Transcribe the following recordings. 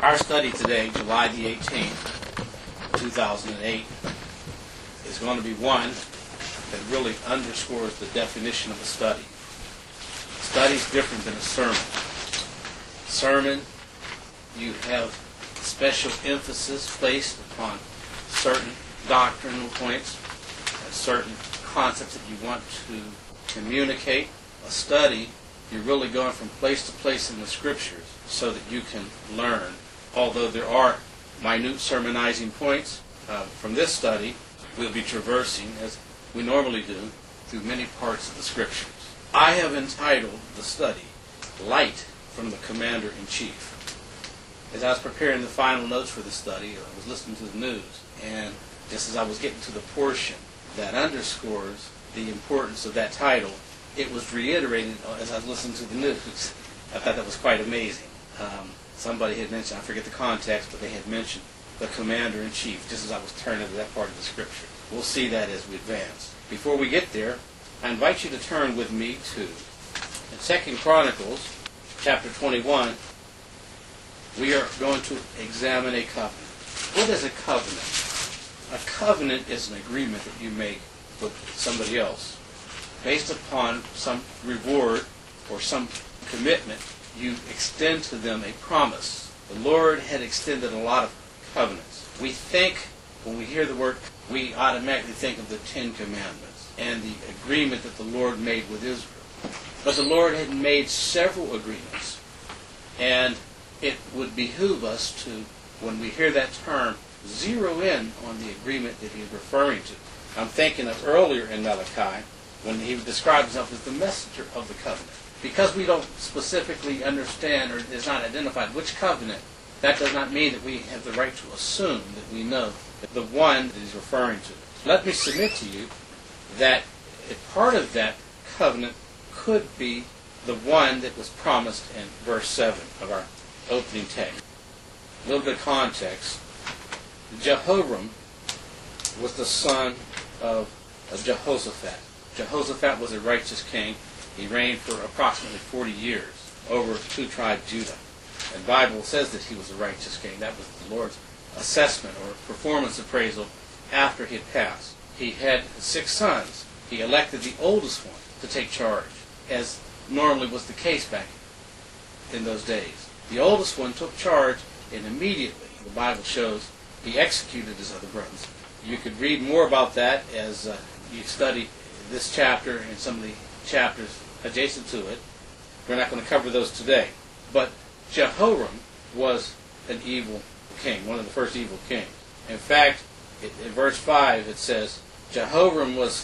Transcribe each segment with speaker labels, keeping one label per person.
Speaker 1: Our study today, July the 18th, 2008, is going to be one that really underscores the definition of a study. Study is different than a sermon. Sermon, you have special emphasis placed upon certain doctrinal points, certain concepts that you want to communicate. A study, you're really going from place to place in the Scriptures so that you can learn. Although there are minute sermonizing points, from this study, we'll be traversing, as we normally do, through many parts of the Scriptures. I have entitled the study, Light from the Commander-in-Chief. As I was preparing the final notes for the study, I was listening to the news, and just as I was getting to the portion that underscores the importance of that title, it was reiterated as I was listening to the news. I thought that was quite amazing. Somebody had mentioned, I forget the context, but they had mentioned the Commander-in-Chief, just as I was turning to that part of the Scripture. We'll see that as we advance. Before we get there, I invite you to turn with me to 2 Chronicles, chapter 21. We are going to examine a covenant. What is a covenant? A covenant is an agreement that you make with somebody else based upon some reward or some commitment. You extend to them a promise. The Lord had extended a lot of covenants. We think, when we hear the word, we automatically think of the Ten Commandments and the agreement that the Lord made with Israel. But the Lord had made several agreements, and it would behoove us to, when we hear that term, zero in on the agreement that he's referring to. I'm thinking of earlier in Malachi, when he describes himself as the messenger of the covenant. Because we don't specifically understand or is not identified which covenant, that does not mean that we have the right to assume that we know the one that he's referring to. Let me submit to you that a part of that covenant could be the one that was promised in verse 7 of our opening text. A little bit of context. Jehoram was the son of Jehoshaphat. Jehoshaphat was a righteous king. He reigned for approximately 40 years over two-tribe Judah. And the Bible says that he was a righteous king. That was the Lord's assessment or performance appraisal after he had passed. He had 6 sons. He elected the oldest one to take charge, as normally was the case back in those days. The oldest one took charge, and immediately, the Bible shows, he executed his other brothers. You could read more about that as you study this chapter and some of the chapters adjacent to it. We're not going to cover those today. But Jehoram was an evil king, one of the first evil kings. In fact, in verse 5 it says, Jehoram was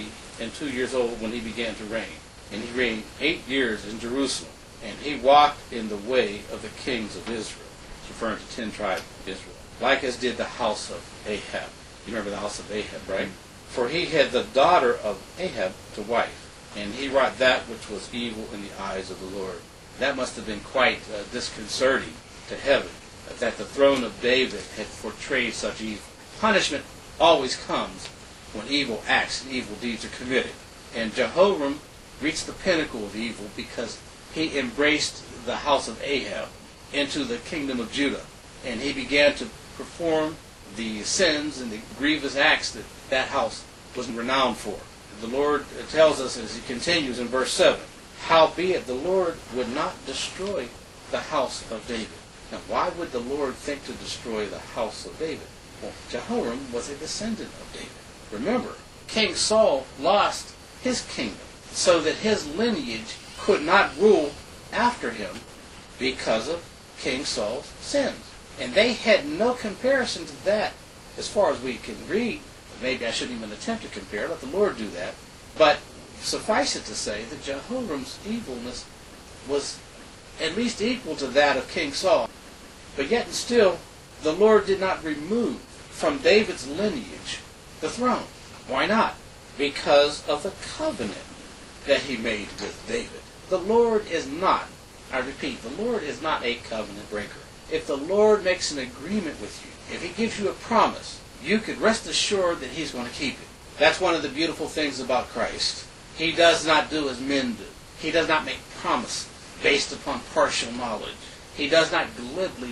Speaker 1: 32 years old when he began to reign. And he reigned 8 years in Jerusalem. And he walked in the way of the kings of Israel. It's referring to 10 tribes of Israel. Like as did the house of Ahab. You remember the house of Ahab, right? For he had the daughter of Ahab to wife. And he wrought that which was evil in the eyes of the Lord. That must have been quite disconcerting to heaven, that the throne of David had portrayed such evil. Punishment always comes when evil acts and evil deeds are committed. And Jehoram reached the pinnacle of evil because he embraced the house of Ahab into the kingdom of Judah. And he began to perform the sins and the grievous acts that that house was renowned for. The Lord tells us as he continues in verse 7, howbeit the Lord would not destroy the house of David. Now, why would the Lord think to destroy the house of David? Well, Jehoram was a descendant of David. Remember, King Saul lost his kingdom so that his lineage could not rule after him because of King Saul's sins. And they had no comparison to that as far as we can read. Maybe I shouldn't even attempt to compare. Let the Lord do that. But suffice it to say that Jehoram's evilness was at least equal to that of King Saul. But yet and still, the Lord did not remove from David's lineage the throne. Why not? Because of the covenant that he made with David. The Lord is not, I repeat, the Lord is not a covenant breaker. If the Lord makes an agreement with you, if he gives you a promise, you could rest assured that he's going to keep it. That's one of the beautiful things about Christ. He does not do as men do. He does not make promises based upon partial knowledge. He does not glibly make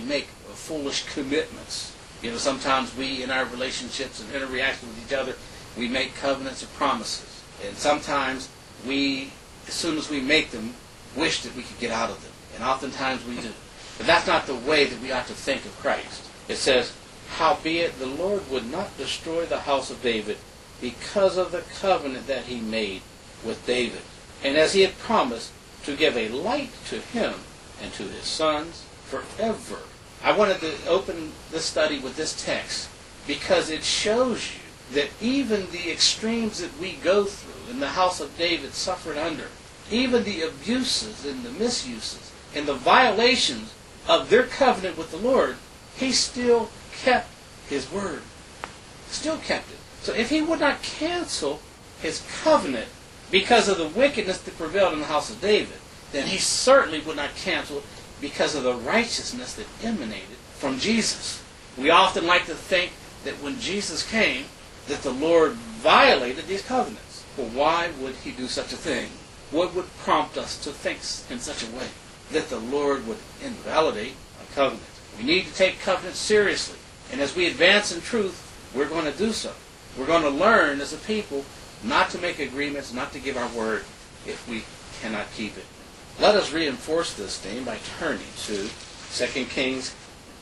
Speaker 1: foolish commitments. You know, sometimes we, in our relationships and interaction with each other, we make covenants and promises. And sometimes we, as soon as we make them, wish that we could get out of them. And oftentimes we do. But that's not the way that we ought to think of Christ. It says, howbeit the Lord would not destroy the house of David because of the covenant that he made with David. And as he had promised to give a light to him and to his sons forever. I wanted to open this study with this text because it shows you that even the extremes that we go through and the house of David suffered under, even the abuses and the misuses and the violations of their covenant with the Lord, he still kept his word. Still kept it. So if he would not cancel his covenant because of the wickedness that prevailed in the house of David, then he certainly would not cancel it because of the righteousness that emanated from Jesus. We often like to think that when Jesus came, that the Lord violated these covenants. Well, why would he do such a thing? What would prompt us to think in such a way that the Lord would invalidate a covenant? We need to take covenants seriously. And as we advance in truth, we're going to do so. We're going to learn as a people not to make agreements, not to give our word if we cannot keep it. Let us reinforce this theme by turning to 2 Kings.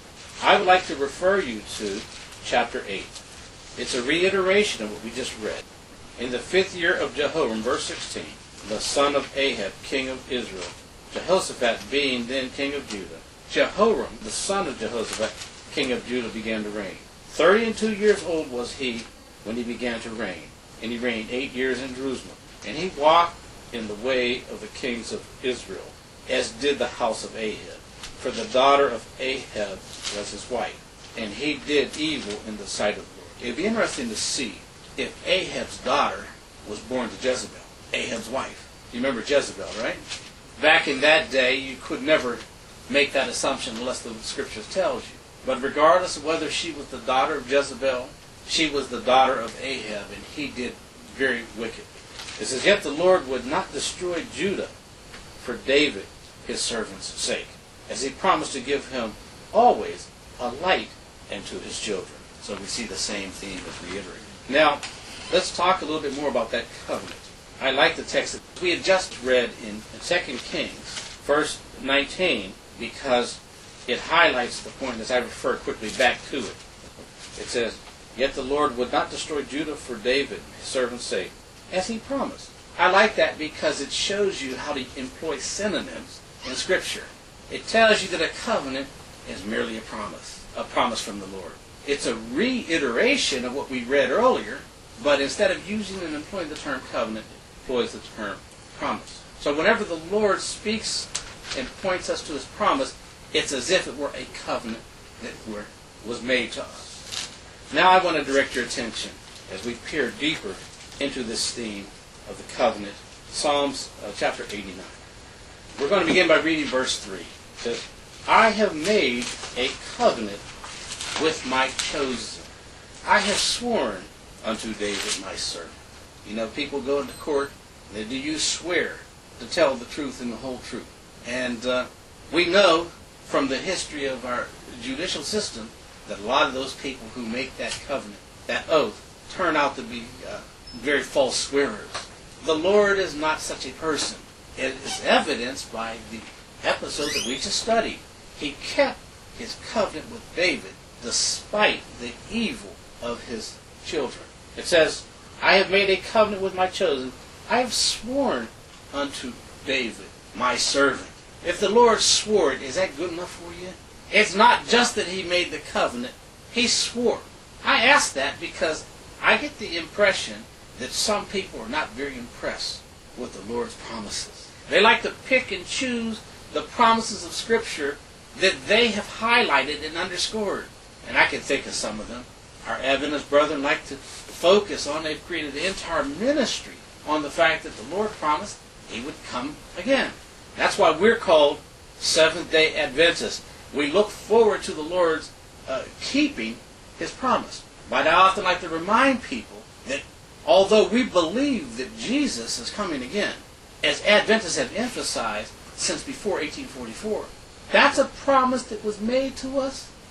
Speaker 1: I would like to refer you to chapter 8. It's a reiteration of what we just read. In the 5th year of Jehoram, verse 16, the son of Ahab, king of Israel, Jehoshaphat being then king of Judah, Jehoram, the son of Jehoshaphat, king of Judah, began to reign. 32 years old was he when he began to reign, and he reigned 8 years in Jerusalem. And he walked in the way of the kings of Israel, as did the house of Ahab. For the daughter of Ahab was his wife, and he did evil in the sight of the Lord. It would be interesting to see if Ahab's daughter was born to Jezebel, Ahab's wife. You remember Jezebel, right? Back in that day, you could never make that assumption unless the Scriptures tells you. But regardless of whether she was the daughter of Jezebel, she was the daughter of Ahab, and he did very wickedly. It says, yet the Lord would not destroy Judah for David, his servant's sake, as he promised to give him always a light and to his children. So we see the same theme as reiterated. Now, let's talk a little bit more about that covenant. I like the text that we had just read in 2 Kings, verse 19, because it highlights the point as I refer quickly back to it. It says, yet the Lord would not destroy Judah for David, his servant's sake, as he promised. I like that because it shows you how to employ synonyms in Scripture. It tells you that a covenant is merely a promise from the Lord. It's a reiteration of what we read earlier, but instead of using and employing the term covenant, it employs the term promise. So whenever the Lord speaks and points us to his promise, it's as if it were a covenant that was made to us. Now I want to direct your attention as we peer deeper into this theme of the covenant. Psalms chapter 89. We're going to begin by reading verse 3. It says, I have made a covenant with my chosen. I have sworn unto David my servant. You know, people go into court, and do you swear to tell the truth and the whole truth? And we know from the history of our judicial system that a lot of those people who make that covenant, that oath, turn out to be very false swearers. The Lord is not such a person. It is evidenced by the episode that we just studied. He kept his covenant with David despite the evil of his children. It says, I have made a covenant with my chosen. I have sworn unto David, my servant. If the Lord swore it, is that good enough for you? It's not just that he made the covenant. He swore. I ask that because I get the impression that some people are not very impressed with the Lord's promises. They like to pick and choose the promises of Scripture that they have highlighted and underscored. And I can think of some of them. Our Adventist brethren like to focus on, they've created an entire ministry on the fact that the Lord promised he would come again. That's why we're called Seventh-day Adventists. We look forward to the Lord's keeping his promise. But I often like to remind people that although we believe that Jesus is coming again, as Adventists have emphasized since before 1844, that's a promise that was made to us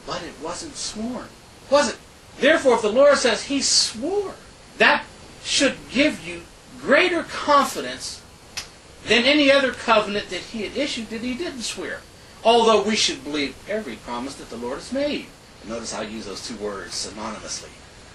Speaker 1: but it wasn't sworn. Was it? Therefore, if the Lord says he swore, that should give you greater confidence than any other covenant that he had issued that he didn't swear. Although we should believe every promise that the Lord has made. Notice how I use those two words synonymously.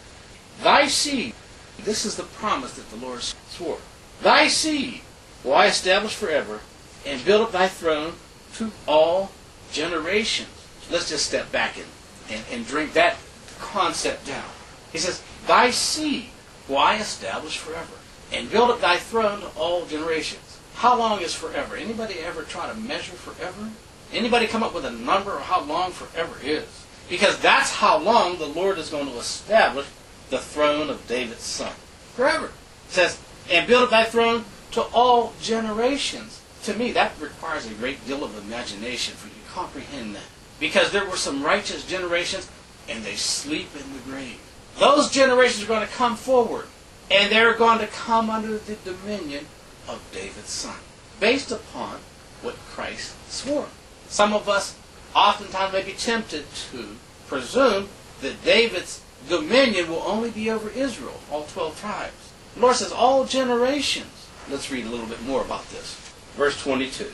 Speaker 1: Thy seed, this is the promise that the Lord swore. Thy seed will I establish forever and build up thy throne to all generations. Let's just step back and drink that concept down. He says, thy seed will I establish forever and build up thy throne to all generations. How long is forever? Anybody ever try to measure forever? Anybody come up with a number of how long forever is? Because that's how long the Lord is going to establish the throne of David's son. Forever. It says, and build up thy throne to all generations. To me, that requires a great deal of imagination for you to comprehend that. Because there were some righteous generations, and they sleep in the grave. Those generations are going to come forward, and they're going to come under the dominion of David's son, based upon what Christ swore. Some of us oftentimes may be tempted to presume that David's dominion will only be over Israel, all 12 tribes. The Lord says all generations. Let's read a little bit more about this. Verse 22.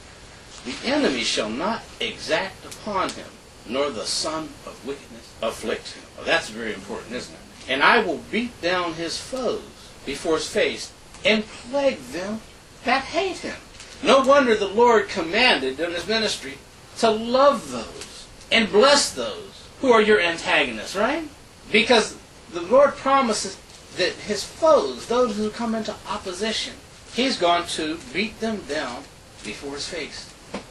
Speaker 1: The enemy shall not exact upon him, nor the son of wickedness afflict him. Well, that's very important, isn't it? And I will beat down his foes before his face, and plague them that hate him. No wonder the Lord commanded in his ministry to love those and bless those who are your antagonists, right? Because the Lord promises that his foes, those who come into opposition, he's going to beat them down before his face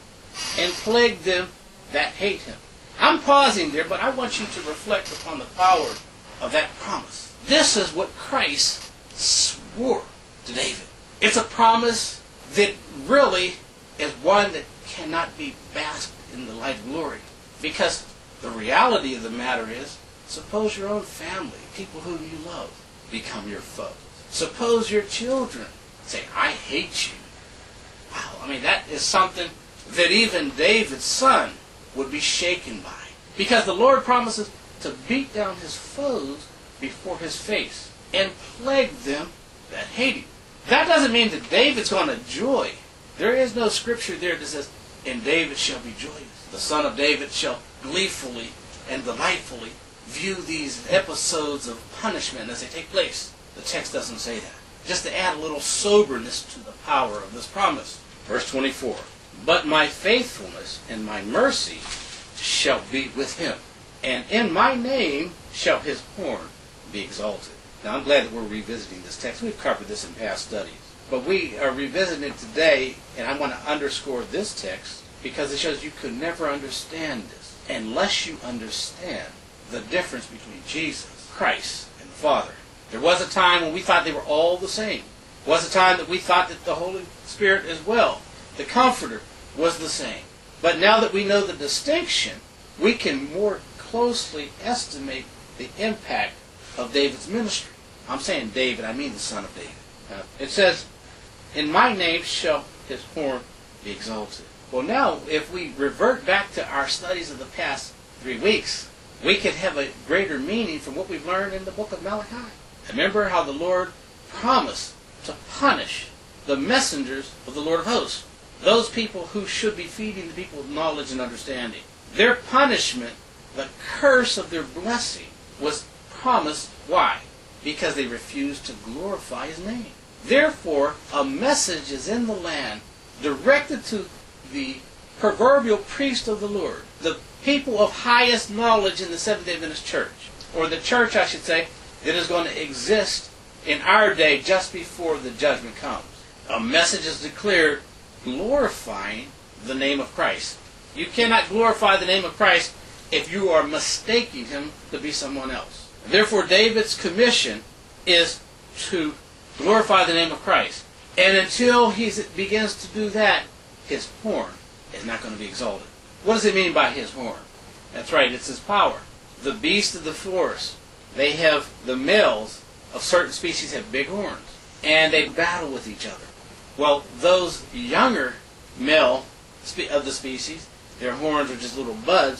Speaker 1: and plague them that hate him. I'm pausing there, but I want you to reflect upon the power of that promise. This is what Christ swore to David. It's a promise that really is one that cannot be basked in the light of glory. Because the reality of the matter is, suppose your own family, people whom you love, become your foes. Suppose your children say, I hate you. Wow, I mean, that is something that even David's son would be shaken by. Because the Lord promises to beat down his foes before his face and plague them that hate him. That doesn't mean that David's going to joy. There is no scripture there that says, and David shall be joyous. The son of David shall gleefully and delightfully view these episodes of punishment as they take place. The text doesn't say that. Just to add a little soberness to the power of this promise. Verse 24. But my faithfulness and my mercy shall be with him, and in my name shall his horn be exalted. Now I'm glad that we're revisiting this text. We've covered this in past studies. But we are revisiting it today, and I want to underscore this text because it shows you could never understand this unless you understand the difference between Jesus, Christ, and the Father. There was a time when we thought they were all the same. There was a time that we thought that the Holy Spirit as well, the Comforter, was the same. But now that we know the distinction, we can more closely estimate the impact of David's ministry. I'm saying David, I mean the son of David. It says, in my name shall his horn be exalted. Well, now, if we revert back to our studies of the past 3 weeks, we could have a greater meaning from what we've learned in the book of Malachi. Remember how the Lord promised to punish the messengers of the Lord of hosts, those people who should be feeding the people with knowledge and understanding. Their punishment, the curse of their blessing, was promised. Why? Because they refused to glorify his name. Therefore, a message is in the land directed to the proverbial priest of the Lord, the people of highest knowledge in the Seventh-day Adventist church, or the church, I should say, that is going to exist in our day just before the judgment comes. A message is declared glorifying the name of Christ. You cannot glorify the name of Christ if you are mistaking him to be someone else. Therefore, David's commission is to glorify the name of Christ. And until he begins to do that, his horn is not going to be exalted. What does it mean by his horn? That's right, it's his power. The beasts of the forest, they have, the males of certain species have big horns. And they battle with each other. Well, those younger male of the species, their horns are just little buds,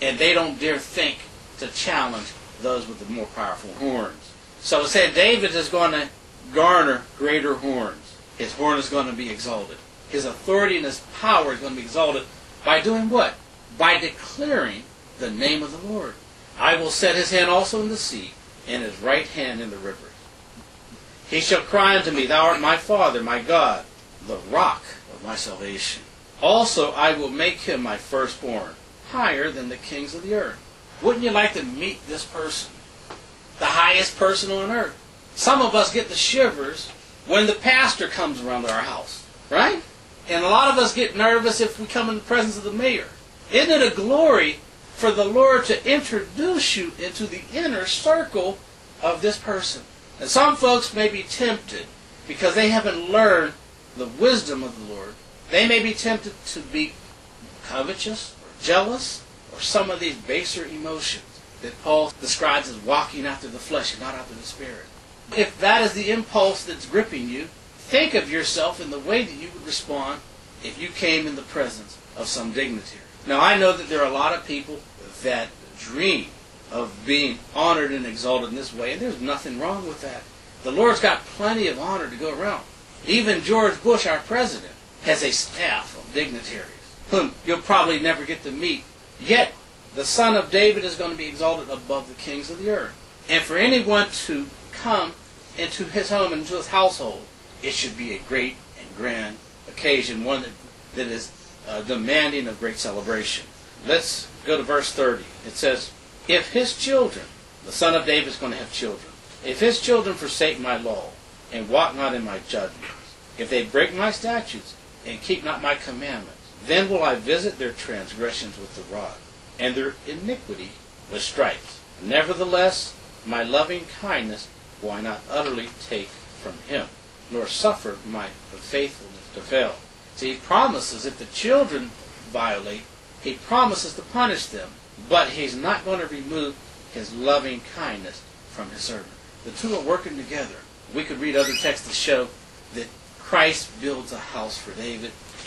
Speaker 1: and they don't dare think to challenge those with the more powerful horns. So it said David is going to garner greater horns. His horn is going to be exalted. His authority and his power is going to be exalted by doing what? By declaring the name of the Lord. I will set his hand also in the sea, and his right hand in the rivers. He shall cry unto me, Thou art my Father, my God, the rock of my salvation. Also I will make him my firstborn, higher than the kings of the earth. Wouldn't you like to meet this person? The highest person on earth. Some of us get the shivers when the pastor comes around our house, right? And a lot of us get nervous if we come in the presence of the mayor. Isn't it a glory for the Lord to introduce you into the inner circle of this person? And some folks may be tempted because they haven't learned the wisdom of the Lord. They may be tempted to be covetous or jealous or some of these baser emotions that Paul describes as walking after the flesh and not after the Spirit. If that is the impulse that's gripping you, think of yourself in the way that you would respond if you came in the presence of some dignitary. Now I know that there are a lot of people that dream of being honored and exalted in this way, and there's nothing wrong with that. The Lord's got plenty of honor to go around. Even George Bush, our president, has a staff of dignitaries whom you'll probably never get to meet. Yet, the Son of David is going to be exalted above the kings of the earth. And for anyone to come into his home, into his household, it should be a great and grand occasion, one that is demanding of great celebration. Let's go to verse 30. It says, If his children, the Son of David is going to have children, if his children forsake my law, and walk not in my judgments, if they break my statutes, and keep not my commandments, then will I visit their transgressions with the rod, and their iniquity with stripes. Nevertheless, my loving kindness will I not utterly take from him, nor suffer my faithfulness to fail. See, he promises if the children violate, he promises to punish them, but he's not going to remove his loving kindness from his servant. The two are working together. We could read other texts to show that Christ builds a house for David.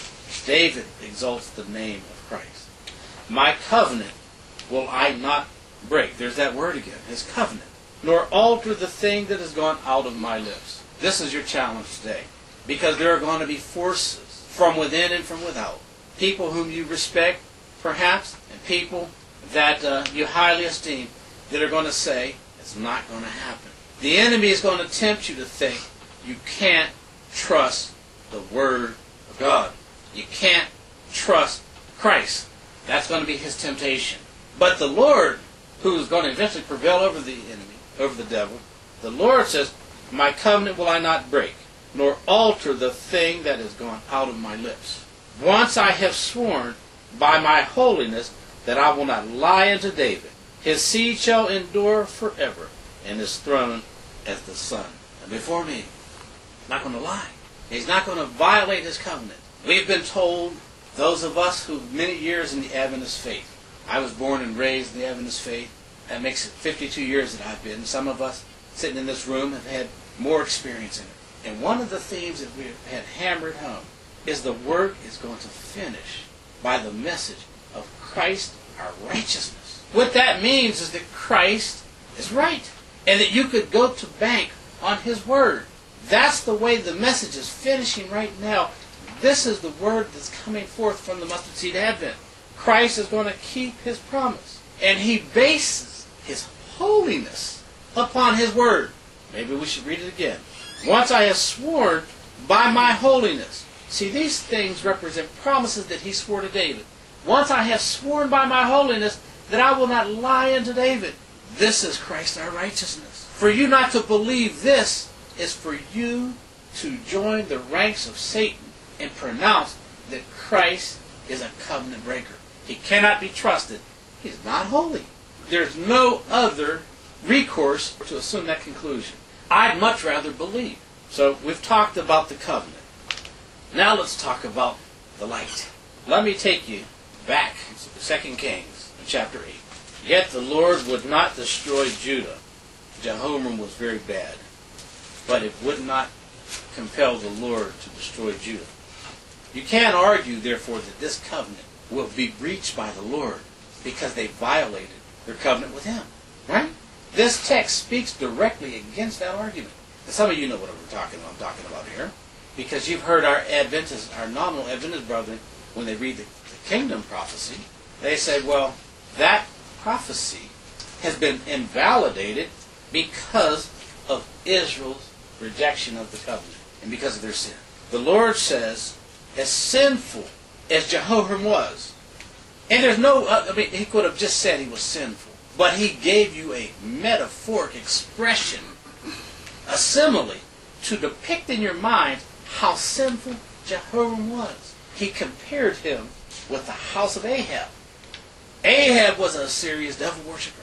Speaker 1: David exalts the name of Christ. My covenant will I not break. There's that word again, his covenant. Nor alter the thing that has gone out of my lips. This is your challenge today. Because there are going to be forces from within and from without. People whom you respect, perhaps, and people that you highly esteem that are going to say, it's not going to happen. The enemy is going to tempt you to think you can't trust the Word of God. You can't trust Christ. That's going to be his temptation. But the Lord, who is going to eventually prevail over the enemy, over the devil, the Lord says, my covenant will I not break, nor alter the thing that has gone out of my lips. Once I have sworn by my holiness that I will not lie unto David. His seed shall endure forever, and his throne as the sun. And before me, not going to lie. He's not going to violate his covenant. We've been told, those of us who have many years in the Adventist faith. I was born and raised in the Adventist faith. That makes it 52 years that I've been. Some of us sitting in this room have had more experience in it. And one of the themes that we've had hammered home is the work is going to finish by the message of Christ, our righteousness. What that means is that Christ is right, and that you could go to bank on his word. That's the way the message is finishing right now. This is the word that's coming forth from the Mustard Seed Advent. Christ is going to keep his promise, and he bases his holiness upon his word. Maybe we should read it again. Once I have sworn by my holiness. See, these things represent promises that he swore to David. Once I have sworn by my holiness that I will not lie unto David. This is Christ our righteousness. For you not to believe this is for you to join the ranks of Satan and pronounce that Christ is a covenant breaker. He cannot be trusted. He's not holy. There's no other recourse to assume that conclusion. I'd much rather believe. So we've talked about the covenant. Now let's talk about the light. Let me take you back to 2 Kings chapter 8. Yet the Lord would not destroy Judah. Jehoram was very bad. But it would not compel the Lord to destroy Judah. You can't argue, therefore, that this covenant will be breached by the Lord. because they violated their covenant with him. Right? This text speaks directly against that argument. And some of you know what I'm talking about here, because you've heard our Adventist, our nominal Adventist brethren, when they read the kingdom prophecy, they say, well, that prophecy has been invalidated because of Israel's rejection of the covenant and because of their sin. The Lord says, as sinful as Jehoram was, and there's no, he could have just said he was sinful, but he gave you a metaphoric expression, a simile, to depict in your mind how sinful Jehoram was. He compared him with the house of Ahab. Ahab was a serious devil worshiper.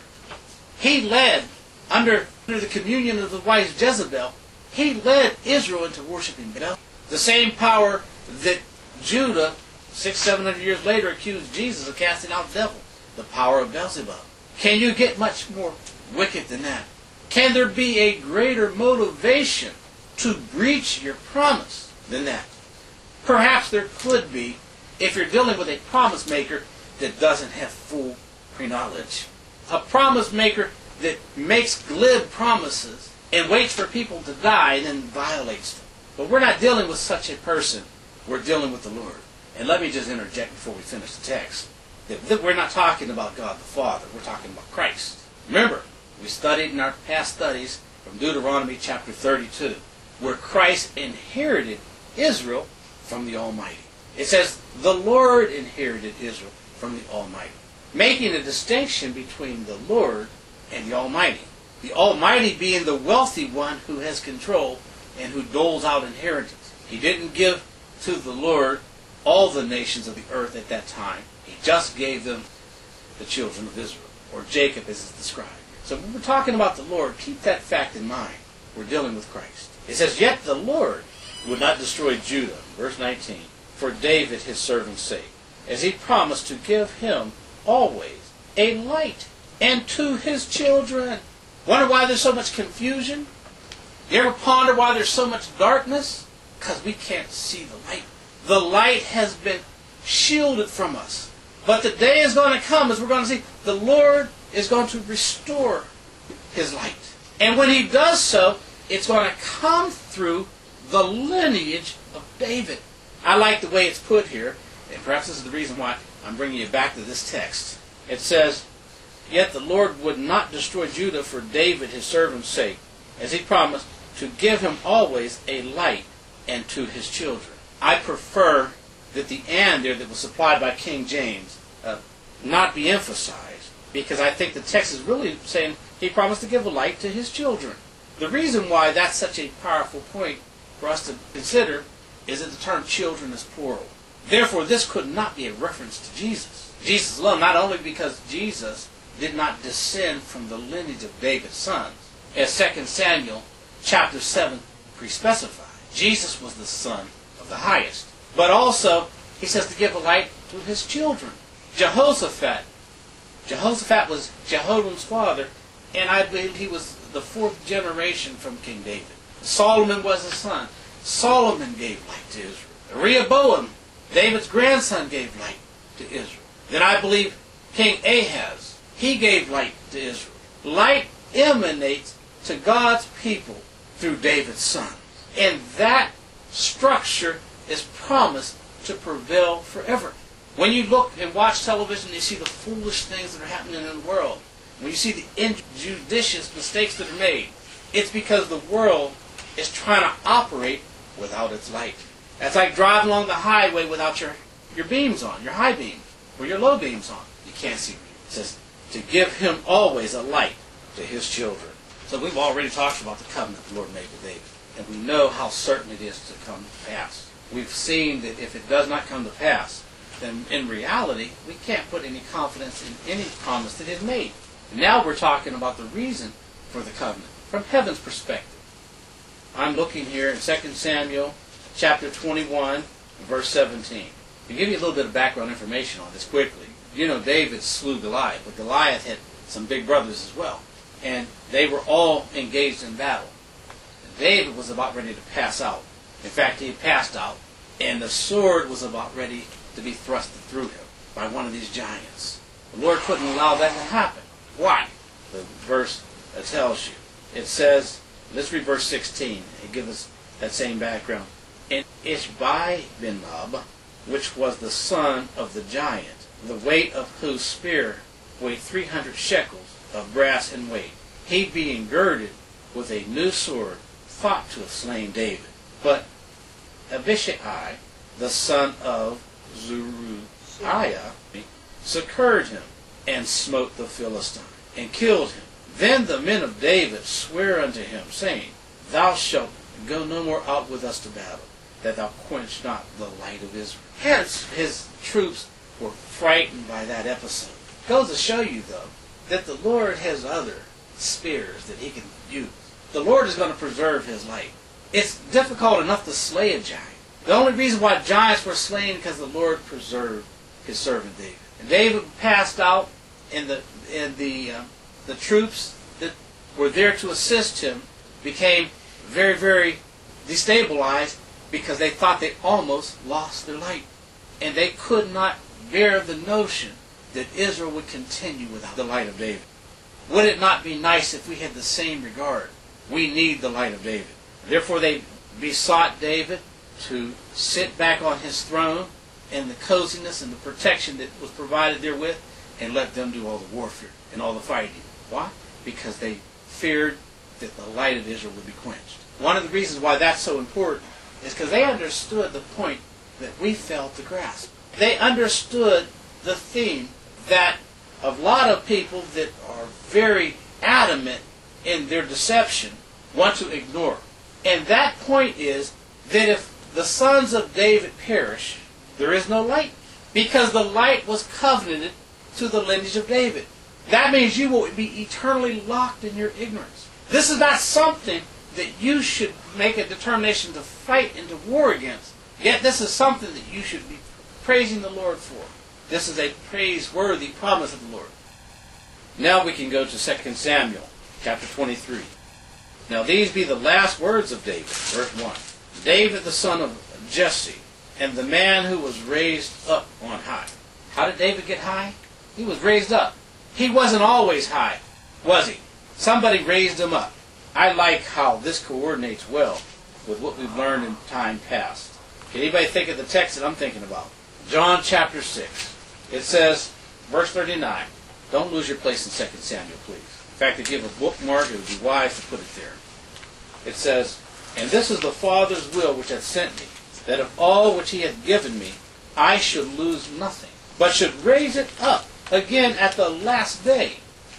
Speaker 1: He led, under the communion of the wife Jezebel, he led Israel into worshiping Baal. The same power that Judah, 600-700 years later, accused Jesus of casting out devils. The power of Beelzebub. Can you get much more wicked than that? Can there be a greater motivation to breach your promise than that? Perhaps there could be if you're dealing with a promise maker that doesn't have full pre-knowledge. A promise maker that makes glib promises and waits for people to die and then violates them. But we're not dealing with such a person. We're dealing with the Lord. And let me just interject before we finish the text. That we're not talking about God the Father. We're talking about Christ. Remember, we studied in our past studies from Deuteronomy chapter 32, where Christ inherited Israel from the Almighty. It says, the Lord inherited Israel from the Almighty, making a distinction between the Lord and the Almighty. The Almighty being the wealthy one who has control and who doles out inheritance. He didn't give to the Lord all the nations of the earth at that time. He just gave them the children of Israel, or Jacob as it's described. So when we're talking about the Lord, keep that fact in mind. We're dealing with Christ. It says, yet the Lord would not destroy Judah, verse 19, for David his servant's sake, as he promised to give him always a light, and to his children. Wonder why there's so much confusion? You ever ponder why there's so much darkness? Because we can't see the light. The light has been shielded from us. But the day is going to come, as we're going to see, the Lord is going to restore his light. And when he does so, it's going to come through the lineage of David. I like the way it's put here, and perhaps this is the reason why I'm bringing you back to this text. It says, yet the Lord would not destroy Judah for David his servant's sake, as he promised to give him always a light, and to his children. I prefer that the and there that was supplied by King James not be emphasized, because I think the text is really saying he promised to give a light to his children. The reason why that's such a powerful point for us to consider is that the term children is plural. Therefore, this could not be a reference to Jesus. Jesus alone, not only because Jesus did not descend from the lineage of David's sons, as 2 Samuel chapter 7 pre-specified. Jesus was the Son of the Highest. But also, he says to give a light to his children. Jehoshaphat was Jehoram's father, and I believe he was the 4th generation from King David. Solomon was his son. Solomon gave light to Israel. Rehoboam, David's grandson, gave light to Israel. Then I believe King Ahaz, he gave light to Israel. Light emanates to God's people through David's son. And that structure is promised to prevail forever. When you look and watch television, you see the foolish things that are happening in the world. When you see the injudicious mistakes that are made, it's because the world is trying to operate without its light. That's like driving along the highway without your beams on, your high beams, or your low beams on. You can't see. It says, to give him always a light to his children. So we've already talked about the covenant the Lord made with David. And we know how certain it is to come to pass. We've seen that if it does not come to pass, then in reality, we can't put any confidence in any promise that is made. And now we're talking about the reason for the covenant from heaven's perspective. I'm looking here in 2 Samuel chapter 21, verse 17. To give you a little bit of background information on this quickly, you know David slew Goliath, but Goliath had some big brothers as well. And they were all engaged in battle. David was about ready to pass out. In fact, he had passed out, and the sword was about ready to be thrust through him by one of these giants. The Lord couldn't allow that to happen. Why? The verse tells you. It says, let's read verse 16 and give us that same background. And Ishbi-benob, which was the son of the giant, the weight of whose spear weighed 300 shekels of brass in weight, he being girded with a new sword, thought to have slain David. But Abishai, the son of Zeruiah, succored him, and smote the Philistine, and killed him. Then the men of David sware unto him, saying, Thou shalt go no more out with us to battle, that thou quench not the light of Israel. Hence, his troops were frightened by that episode. It goes to show you, though, that the Lord has other spears that he can use. The Lord is going to preserve his life. It's difficult enough to slay a giant. The only reason why giants were slain is because the Lord preserved his servant David. And David passed out, and the troops that were there to assist him became very, very destabilized because they thought they almost lost their light. And they could not bear the notion that Israel would continue without the light of David. Would it not be nice if we had the same regard? We need the light of David. Therefore they besought David to sit back on his throne and the coziness and the protection that was provided therewith, and let them do all the warfare and all the fighting. Why? Because they feared that the light of Israel would be quenched. One of the reasons why that's so important is because they understood the point that we failed to grasp. They understood the theme that a lot of people that are very adamant in their deception want to ignore. And that point is that if the sons of David perish, there is no light, because the light was covenanted to the lineage of David. That means you will be eternally locked in your ignorance. This is not something that you should make a determination to fight and to war against. Yet this is something that you should be praising the Lord for. This is a praiseworthy promise of the Lord. Now we can go to 2 Samuel chapter 23. Now these be the last words of David, verse 1. David the son of Jesse, and the man who was raised up on high. How did David get high? He was raised up. He wasn't always high, was he? Somebody raised him up. I like how this coordinates well with what we've learned in time past. Can anybody think of the text that I'm thinking about? John chapter 6. It says, verse 39. Don't lose your place in 2 Samuel, please. In fact, if you have a bookmark, it would be wise to put it there. It says, And this is the Father's will which hath sent me, that of all which he hath given me, I should lose nothing, but should raise it up again at the last day.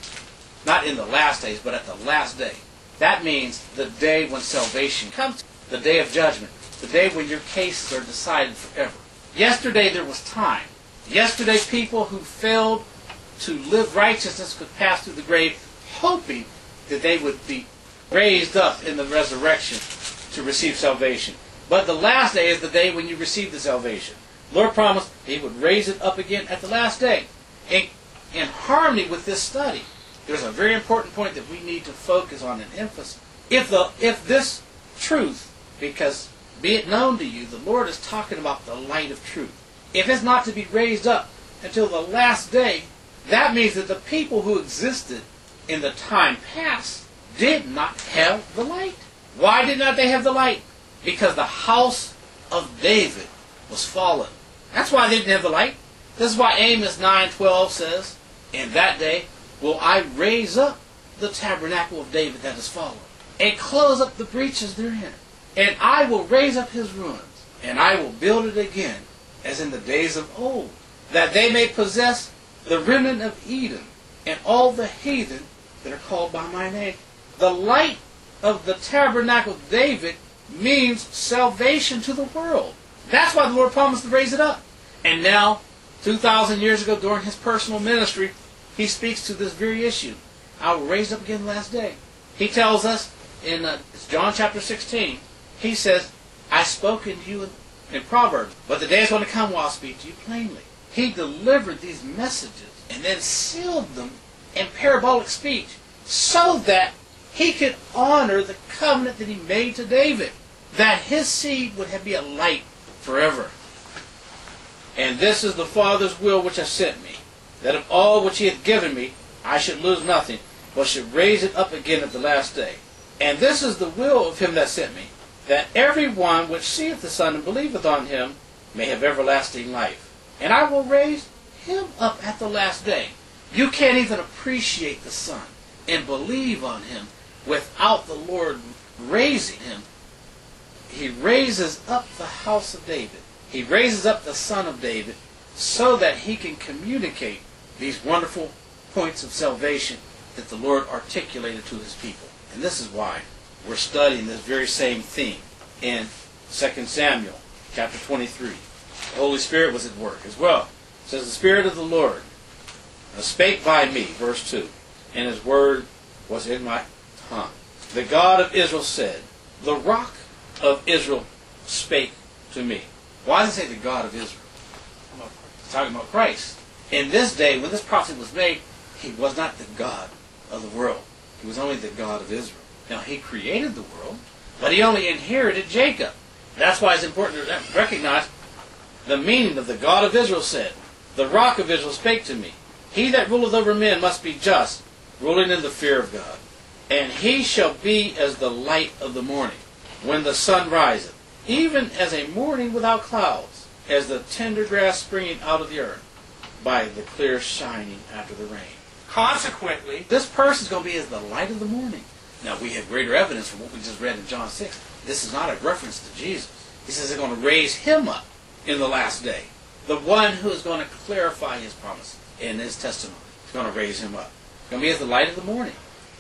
Speaker 1: Not in the last days, but at the last day. That means the day when salvation comes, the day of judgment, the day when your cases are decided forever. Yesterday there was time. Yesterday people who failed to live righteousness could pass through the grave, hoping that they would be raised up in the resurrection to receive salvation. But the last day is the day when you receive the salvation. The Lord promised he would raise it up again at the last day. In harmony with this study, there's a very important point that we need to focus on and emphasize. If this truth, because be it known to you, the Lord is talking about the light of truth. If it's not to be raised up until the last day, that means that the people who existed in the time past did not have the light. Why did not they have the light? Because the house of David was fallen. That's why they didn't have the light. This is why Amos 9:12 says, In that day will I raise up the tabernacle of David that is fallen, and close up the breaches therein. And I will raise up his ruins, and I will build it again, as in the days of old, that they may possess the remnant of Edom, and all the heathen that are called by my name. The light of the tabernacle of David means salvation to the world. That's why the Lord promised to raise it up. And now, 2,000 years ago, during his personal ministry, he speaks to this very issue. I will raise up again the last day. He tells us in John chapter 16, he says, I spoke unto you in Proverbs, but the day is going to come while I speak to you plainly. He delivered these messages and then sealed them in parabolic speech so that he could honor the covenant that he made to David, that his seed would be a light forever. And this is the Father's will which hath sent me, that of all which he hath given me, I should lose nothing, but should raise it up again at the last day. And this is the will of him that sent me, that every one which seeth the Son and believeth on him may have everlasting life. And I will raise him up at the last day. You can't even appreciate the Son and believe on him without the Lord raising him. He raises up the house of David. He raises up the Son of David so that he can communicate these wonderful points of salvation that the Lord articulated to his people. And this is why we're studying this very same theme in 2 Samuel chapter 23. The Holy Spirit was at work as well. It says, the Spirit of the Lord spake by me, verse 2, and his word was in my tongue. The God of Israel said, the rock of Israel spake to me. Why does it say the God of Israel? It's talking about Christ. In this day, when this prophecy was made, he was not the God of the world. He was only the God of Israel. Now, he created the world, but he only inherited Jacob. That's why it's important to recognize the meaning of the God of Israel said, the rock of Israel spake to me. He that ruleth over men must be just, ruling in the fear of God. And he shall be as the light of the morning, when the sun riseth, even as a morning without clouds, as the tender grass springing out of the earth, by the clear shining after the rain. Consequently, this person is going to be as the light of the morning. Now, we have greater evidence from what we just read in John 6. This is not a reference to Jesus. He says they're going to raise him up in the last day. The one who is going to clarify his promises in his testimony. He's going to raise him up. He's going to be as the light of the morning.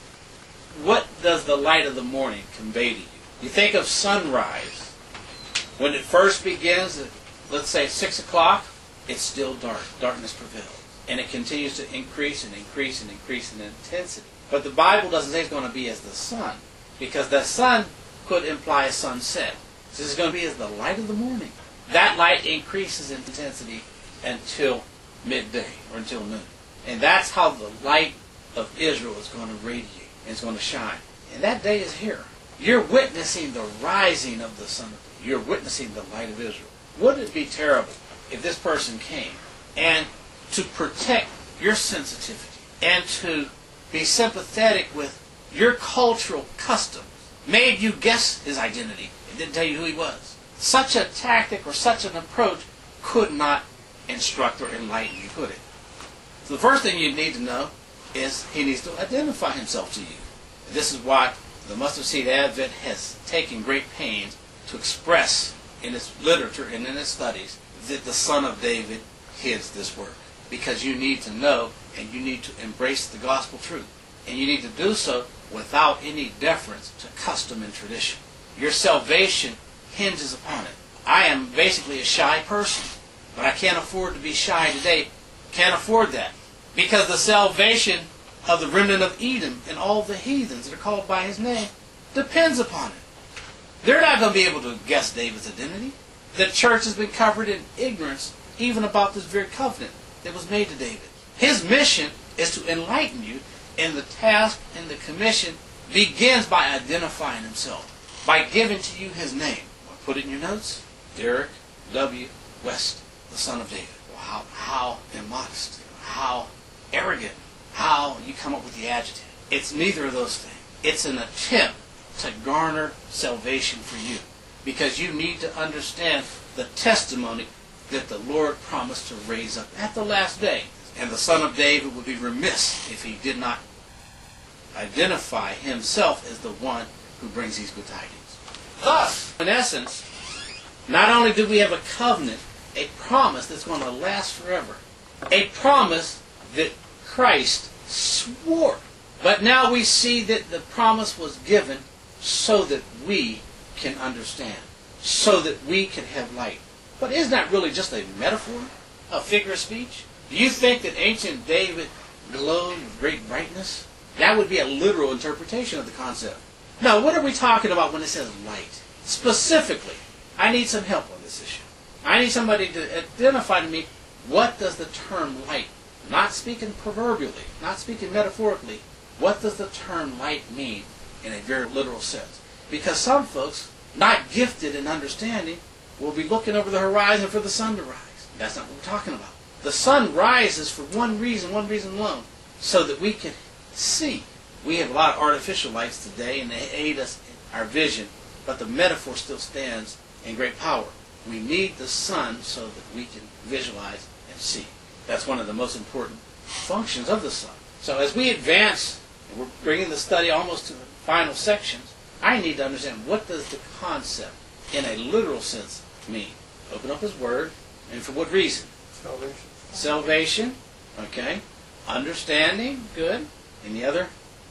Speaker 1: What does the light of the morning convey to you? You think of sunrise. When it first begins at, let's say, 6 o'clock, it's still dark. Darkness prevails. And it continues to increase and increase and increase in intensity. But the Bible doesn't say it's going to be as the sun, because the sun could imply a sunset. So it's going to be as the light of the morning. That light increases in intensity until midday or until noon. And that's how the light of Israel is going to radiate and it's going to shine. And that day is here. You're witnessing the rising of the sun. You're witnessing the light of Israel. Wouldn't it be terrible if this person came and to protect your sensitivity and to be sympathetic with your cultural customs made you guess his identity and didn't tell you who he was? Such a tactic or such an approach could not instruct or enlighten you, could it? So the first thing you need to know is he needs to identify himself to you. This is why the Mustard Seed Advent has taken great pains to express in its literature and in its studies that the Son of David hears this work. Because you need to know and you need to embrace the gospel truth. And you need to do so without any deference to custom and tradition. Your salvation hinges upon it. I am basically a shy person, but I can't afford to be shy today. Can't afford that. Because the salvation of the remnant of Edom and all the heathens that are called by his name depends upon it. They're not going to be able to guess David's identity. The church has been covered in ignorance even about this very covenant that was made to David. His mission is to enlighten you, and the task and the commission begins by identifying himself, by giving to you his name. Put it in your notes. Derek W. West, the son of David. Well, how immodest, how arrogant, how you come up with the adjective. It's neither of those things. It's an attempt to garner salvation for you, because you need to understand the testimony that the Lord promised to raise up at the last day. And the Son of David would be remiss if he did not identify himself as the one who brings these good tidings. Thus, in essence, not only do we have a covenant, a promise that's going to last forever, a promise that Christ swore, but now we see that the promise was given so that we can understand, so that we can have light. But isn't that really just a metaphor, a figure of speech? Do you think that ancient David glowed with great brightness? That would be a literal interpretation of the concept. Now, what are we talking about when it says light? Specifically, I need some help on this issue. I need somebody to identify to me, what does the term light, not speaking proverbially, not speaking metaphorically, what does the term light mean in a very literal sense? Because some folks, not gifted in understanding, will be looking over the horizon for the sun to rise. That's not what we're talking about. The sun rises for one reason alone, so that we can see. We have a lot of artificial lights today, and they aid us in our vision, but the metaphor still stands in great power. We need the sun so that we can visualize and see. That's one of the most important functions of the sun. So as we advance, and we're bringing the study almost to the final sections, I need to understand, what does the concept in a literal sense mean? Open up His Word, and for what reason?
Speaker 2: Salvation.
Speaker 1: Salvation, okay. Understanding, good. Any other?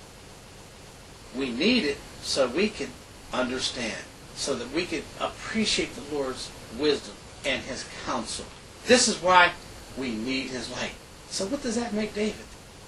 Speaker 1: We need it so we can understand, so that we can appreciate the Lord's wisdom and His counsel. This is why we need His light. So what does that make David?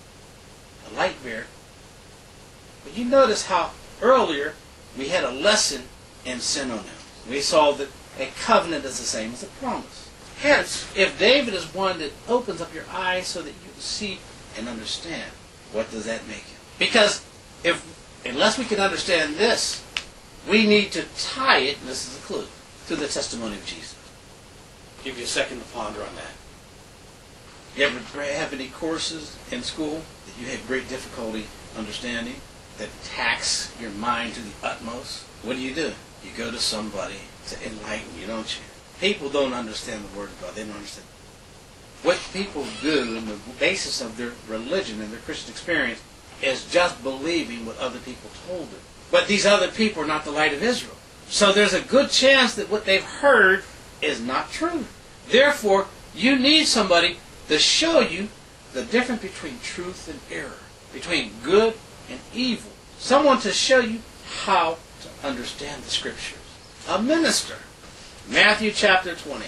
Speaker 1: A light bearer. But you notice how earlier we had a lesson in synonyms. We saw that a covenant is the same as a promise. Hence, if David is one that opens up your eyes so that you can see and understand, what does that make him? Because unless we can understand this, we need to tie it, and this is a clue, to the testimony of Jesus. I'll give you a second to ponder on that. You ever have any courses in school that you have great difficulty understanding, that tax your mind to the utmost? What do? You go to somebody to enlighten you, don't you? People don't understand the Word of God. They don't understand. What people do on the basis of their religion and their Christian experience is just believing what other people told them. But these other people are not the light of Israel. So there's a good chance that what they've heard is not true. Therefore, you need somebody to show you the difference between truth and error, between good and evil. Someone to show you how to understand the Scriptures. A minister. Matthew chapter 20,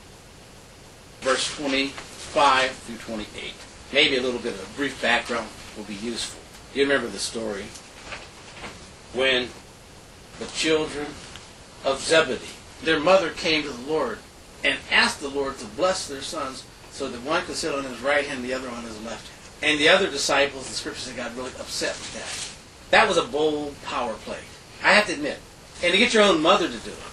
Speaker 1: verse 25 through 28. Maybe a little bit of a brief background will be useful. You remember the story when the children of Zebedee, their mother came to the Lord and asked the Lord to bless their sons so that one could sit on his right hand and the other on his left hand. And the other disciples, the Scripture said, got really upset with that. That was a bold power play, I have to admit. And to get your own mother to do it.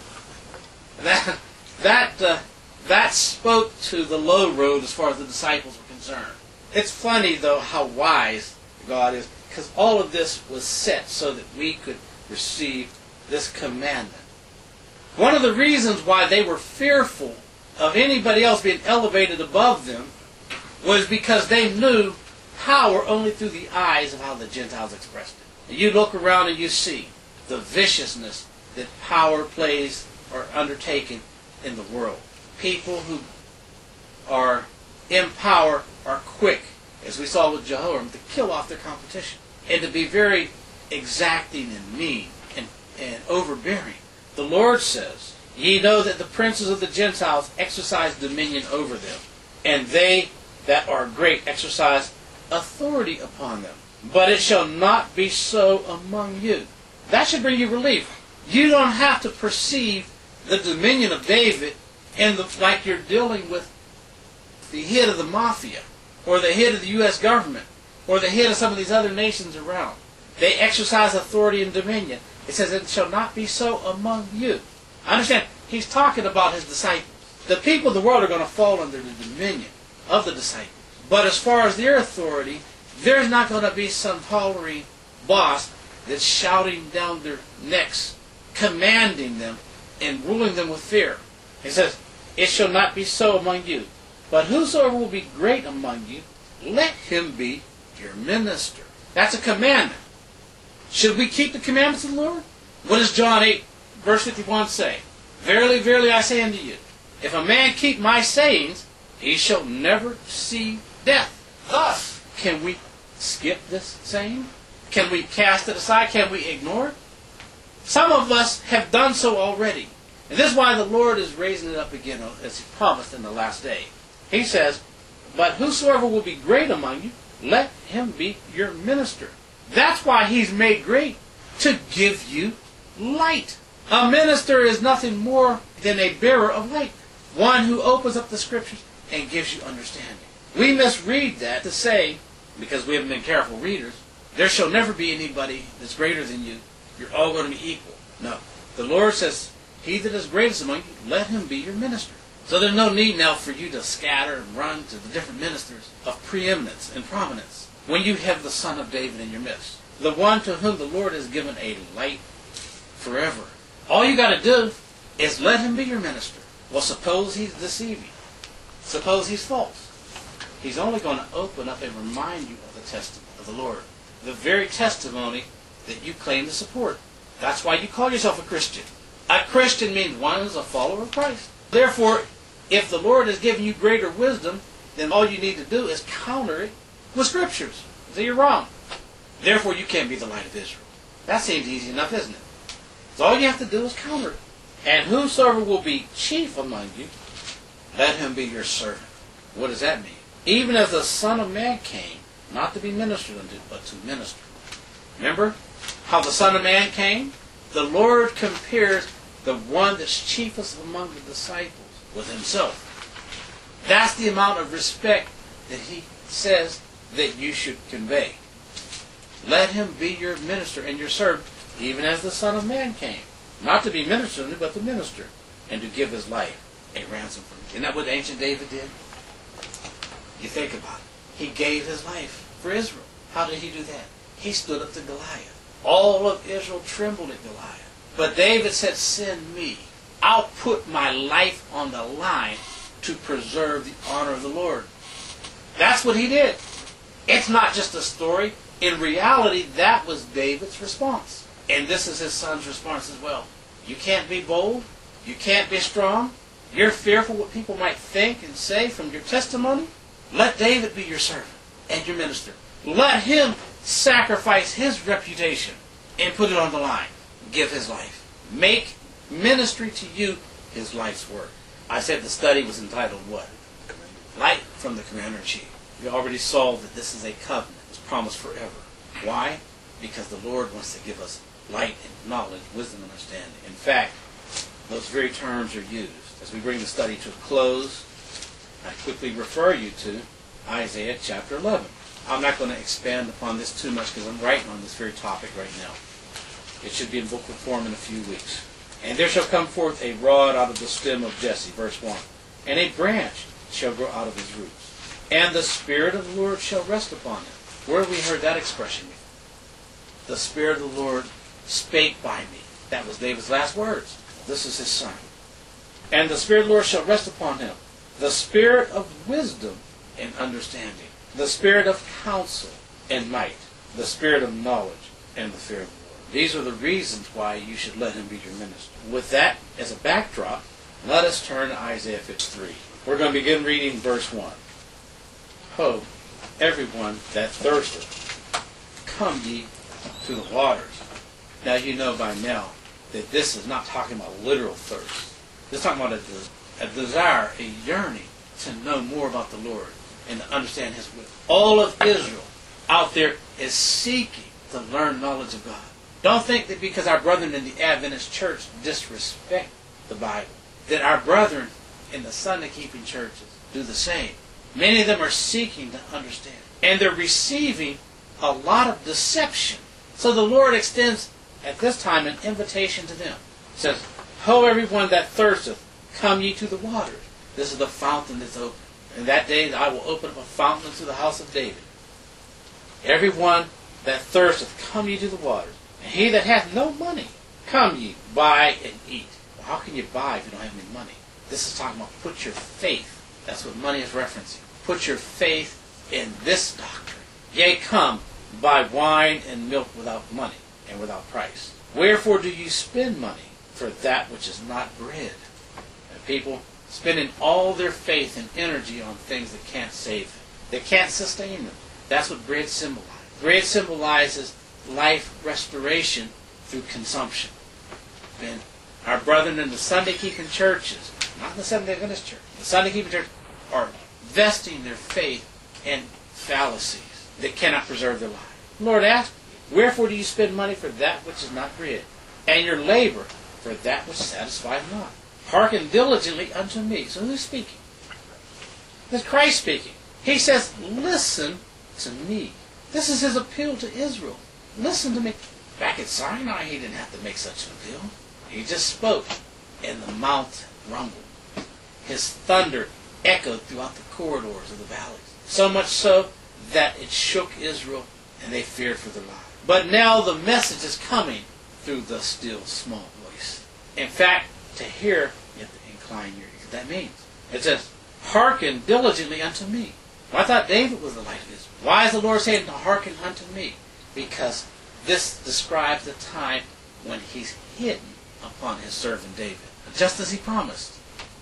Speaker 1: That spoke to the low road as far as the disciples were concerned. It's funny, though, how wise God is, because all of this was set so that we could receive this commandment. One of the reasons why they were fearful of anybody else being elevated above them was because they knew power only through the eyes of how the Gentiles expressed it. You look around and you see the viciousness that power plays are undertaken in the world. People who are in power are quick, as we saw with Jehoram, to kill off their competition and to be very exacting and mean and overbearing. The Lord says, "Ye know that the princes of the Gentiles exercise dominion over them, and they that are great exercise authority upon them. But it shall not be so among you." That should bring you relief. You don't have to perceive the dominion of David like you're dealing with the head of the mafia, or the head of the U.S. government, or the head of some of these other nations around. They exercise authority and dominion. It says, "It shall not be so among you." I understand, he's talking about his disciples. The people of the world are going to fall under the dominion of the disciples. But as far as their authority, there's not going to be some tolerant boss that's shouting down their necks, commanding them and ruling them with fear. He says, "It shall not be so among you. But whosoever will be great among you, let him be your minister." That's a commandment. Should we keep the commandments of the Lord? What does John 8, verse 51 say? "Verily, verily, I say unto you, if a man keep my sayings, he shall never see death." Thus, can we skip this saying? Can we cast it aside? Can we ignore it? Some of us have done so already. And this is why the Lord is raising it up again, as He promised in the last day. He says, "But whosoever will be great among you, let him be your minister." That's why He's made great, to give you light. A minister is nothing more than a bearer of light. One who opens up the Scriptures and gives you understanding. We misread that to say, because we haven't been careful readers, there shall never be anybody that's greater than you. You're all going to be equal. No. The Lord says, "He that is greatest among you, let him be your minister." So there's no need now for you to scatter and run to the different ministers of preeminence and prominence when you have the Son of David in your midst, the one to whom the Lord has given a light forever. All you got to do is let him be your minister. Well, suppose he's deceiving. Suppose he's false. He's only going to open up and remind you of the testimony of the Lord, the very testimony that you claim to support. That's why you call yourself a Christian. A Christian means one is a follower of Christ. Therefore, if the Lord has given you greater wisdom, then all you need to do is counter it with scriptures. So you're wrong. Therefore, you can't be the light of Israel. That seems easy enough, isn't it? So all you have to do is counter it. And whosoever will be chief among you, let him be your servant. What does that mean? Even as the Son of Man came, not to be ministered unto, but to minister. Remember how the Son of Man came? The Lord compares the one that's chiefest among the disciples with himself. That's the amount of respect that he says that you should convey. Let him be your minister and your servant, even as the Son of Man came. Not to be ministered unto, but to minister, and to give his life a ransom for you. Isn't that what ancient David did? You think about it. He gave his life for Israel. How did he do that? He stood up to Goliath. All of Israel trembled at Goliath. But David said, send me. I'll put my life on the line to preserve the honor of the Lord. That's what he did. It's not just a story. In reality, that was David's response. And this is his son's response as well. You can't be bold. You can't be strong. You're fearful what people might think and say from your testimony. Let David be your servant and your minister. Let him sacrifice his reputation and put it on the line. Give his life. Make ministry to you his life's work. I said the study was entitled what? Light from the Commander-in-Chief. We already saw that this is a covenant. It's promised forever. Why? Because the Lord wants to give us light and knowledge, wisdom and understanding. In fact, those very terms are used. As we bring the study to a close, I quickly refer you to Isaiah chapter 11. I'm not going to expand upon this too much because I'm writing on this very topic right now. It should be in booklet form in a few weeks. And there shall come forth a rod out of the stem of Jesse, verse 1, and a branch shall grow out of his roots. And the Spirit of the Lord shall rest upon him. Where have we heard that expression before? The Spirit of the Lord spake by me. That was David's last words. This is his son. And the Spirit of the Lord shall rest upon him. The Spirit of wisdom and understanding. The Spirit of counsel and might. The Spirit of knowledge and the fear of the Lord. These are the reasons why you should let him be your minister. With that as a backdrop, let us turn to Isaiah 53. We're going to begin reading verse 1. Ho, everyone that thirsteth, come ye to the waters. Now you know by now that this is not talking about literal thirst. This is talking about a desire, a yearning to know more about the Lord and to understand his will. All of Israel out there is seeking to learn knowledge of God. Don't think that because our brethren in the Adventist church disrespect the Bible, that our brethren in the Sunday-keeping churches do the same. Many of them are seeking to understand. And they're receiving a lot of deception. So the Lord extends at this time an invitation to them. He says, Ho, everyone that thirsteth, come ye to the waters. This is the fountain that's open. In that day I will open up a fountain into the house of David. Everyone that thirsteth, come ye to the waters. And he that hath no money, come ye, buy and eat. Well, how can you buy if you don't have any money? This is talking about put your faith. That's what money is referencing. Put your faith in this doctrine. Yea, come, buy wine and milk without money and without price. Wherefore do you spend money for that which is not bread? And people spending all their faith and energy on things that can't save them, that can't sustain them. That's what bread symbolizes. Bread symbolizes life restoration through consumption. And our brethren in the Sunday-keeping churches, not in the Seventh-day Adventist church, the Sunday-keeping church are vesting their faith in fallacies that cannot preserve their life. The Lord asked, wherefore do you spend money for that which is not bread, and your labor for that which satisfieth not? Hearken diligently unto me. So who's speaking? It's Christ speaking. He says, listen to me. This is his appeal to Israel. Listen to me. Back at Sinai, he didn't have to make such an appeal. He just spoke, and the mountain rumbled. His thunder echoed throughout the corridors of the valleys, so much so that it shook Israel and they feared for their lives. But now the message is coming through the still small voice. In fact, to hear, you have to incline your ear. That means, it says, hearken diligently unto me. Well, I thought David was the light of Israel. Why is the Lord saying to hearken unto me? Because this describes the time when he's hidden upon his servant David, just as he promised.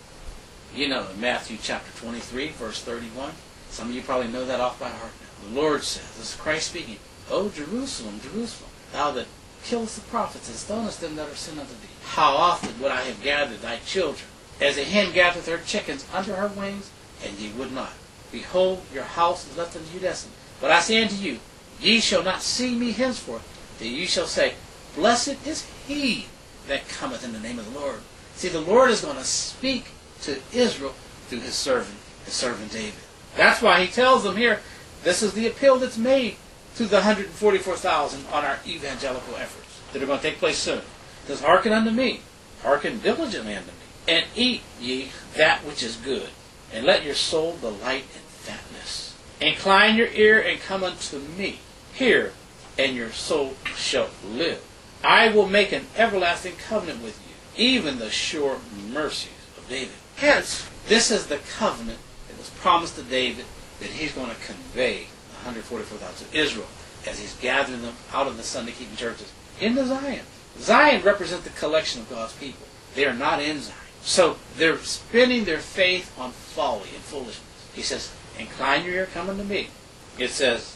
Speaker 1: You know, in Matthew chapter 23, verse 31, some of you probably know that off by heart now. The Lord says, this is Christ speaking, O Jerusalem, Jerusalem, thou that killest the prophets and stonest them that are sent unto thee, how often would I have gathered thy children, as a hen gathereth her chickens under her wings, and ye would not. Behold, your house is left unto you desolate. But I say unto you, ye shall not see me henceforth, till ye shall say, blessed is he that cometh in the name of the Lord. See, the Lord is going to speak to Israel through his servant David. That's why he tells them here, this is the appeal that's made to the 144,000 on our evangelical efforts that are going to take place soon. It says, hearken unto me, hearken diligently unto me, and eat ye that which is good, and let your soul delight in fatness. Incline your ear and come unto me. Hear, and your soul shall live. I will make an everlasting covenant with you, even the sure mercies of David. Hence, this is the covenant that was promised to David that he's going to convey the 144,000 to Israel as he's gathering them out of the Sunday-keeping churches into Zion. Zion represents the collection of God's people. They are not in Zion. So they're spending their faith on folly and foolishness. He says, incline your ear, come unto me. It says,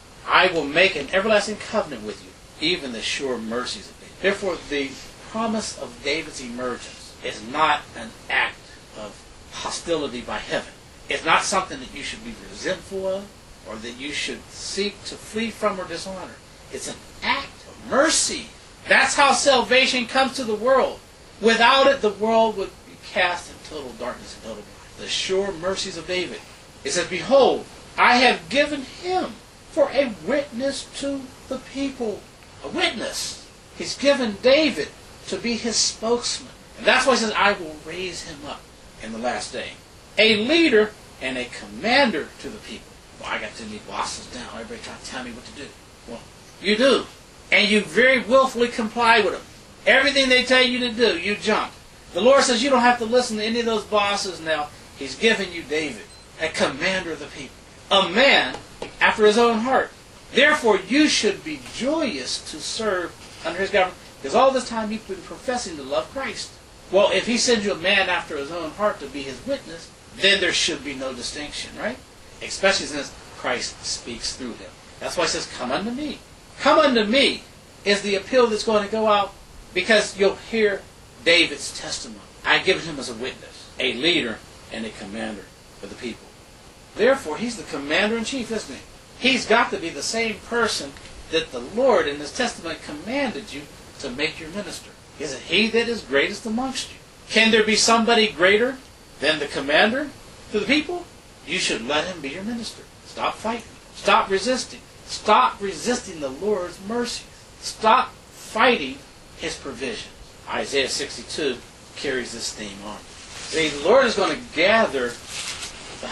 Speaker 1: I will make an everlasting covenant with you, even the sure mercies of David. Therefore, the promise of David's emergence is not an act of hostility by heaven. It's not something that you should be resentful of or that you should seek to flee from or dishonor. It's an act of mercy. That's how salvation comes to the world. Without it, the world would be cast in total darkness and total blind. The sure mercies of David. It says, behold, I have given him for a witness to the people. A witness. He's given David to be his spokesman. And that's why he says, I will raise him up in the last day. A leader and a commander to the people. Well, I got too many bosses now. Everybody trying to tell me what to do. Well, you do. And you very willfully comply with them. Everything they tell you to do, you jump. The Lord says you don't have to listen to any of those bosses now. He's given you David, a commander of the people. A man after his own heart. Therefore, you should be joyous to serve under his government. Because all this time you've been professing to love Christ. Well, if he sends you a man after his own heart to be his witness, then there should be no distinction, right? Especially since Christ speaks through him. That's why he says, come unto me. Come unto me is the appeal that's going to go out because you'll hear David's testimony. I've given him as a witness, a leader, and a commander for the people. Therefore, he's the commander-in-chief, isn't he? He's got to be the same person that the Lord in his testament commanded you to make your minister. Is it he that is greatest amongst you? Can there be somebody greater than the commander to the people? You should let him be your minister. Stop fighting. Stop resisting. Stop resisting the Lord's mercies. Stop fighting his provisions. Isaiah 62 carries this theme on. See, the Lord is going to gather the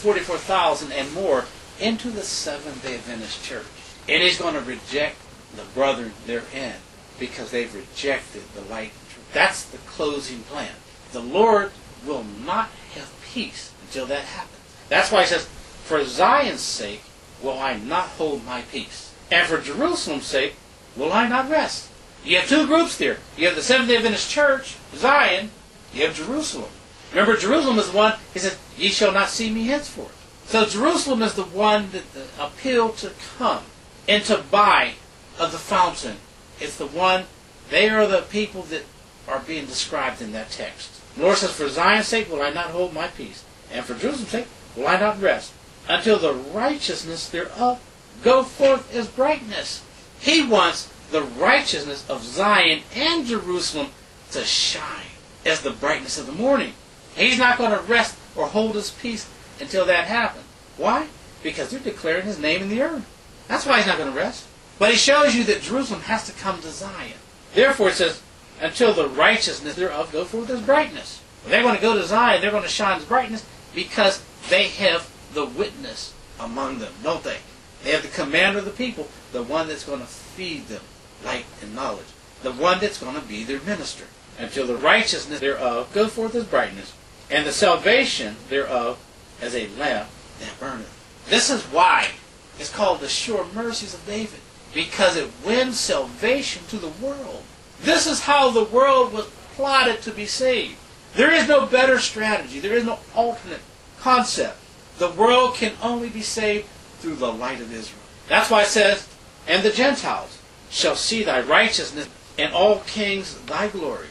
Speaker 1: 144,000 and more into the Seventh-day Adventist church. And he's going to reject the brethren therein because they've rejected the light and truth. That's the closing plan. The Lord will not have peace until that happens. That's why he says, for Zion's sake will I not hold my peace. And for Jerusalem's sake will I not rest. You have two groups there. You have the Seventh-day Adventist church, Zion. You have Jerusalem. Remember, Jerusalem is the one, he says, ye shall not see me henceforth. So Jerusalem is the one that the appeal to come and to buy of the fountain. It's the one, they are the people that are being described in that text. The Lord says, for Zion's sake will I not hold my peace, and for Jerusalem's sake will I not rest, until the righteousness thereof go forth as brightness. He wants the righteousness of Zion and Jerusalem to shine as the brightness of the morning. He's not going to rest or hold his peace until that happens. Why? Because they're declaring his name in the earth. That's why he's not going to rest. But he shows you that Jerusalem has to come to Zion. Therefore it says, until the righteousness thereof go forth as brightness. They're going to go to Zion. They're going to shine as brightness because they have the witness among them, don't they? They have the commander of the people, the one that's going to feed them light and knowledge, the one that's going to be their minister, until the righteousness thereof go forth as brightness, and the salvation thereof as a lamp that burneth. This is why it's called the sure mercies of David, because it wins salvation to the world. This is how the world was plotted to be saved. There is no better strategy. There is no alternate concept. The world can only be saved through the light of Israel. That's why it says, and the Gentiles shall see thy righteousness, and all kings thy glory.